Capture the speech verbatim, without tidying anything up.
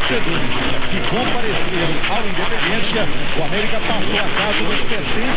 torcedores que compareceram ao Independência, o América passou a casa dos pertences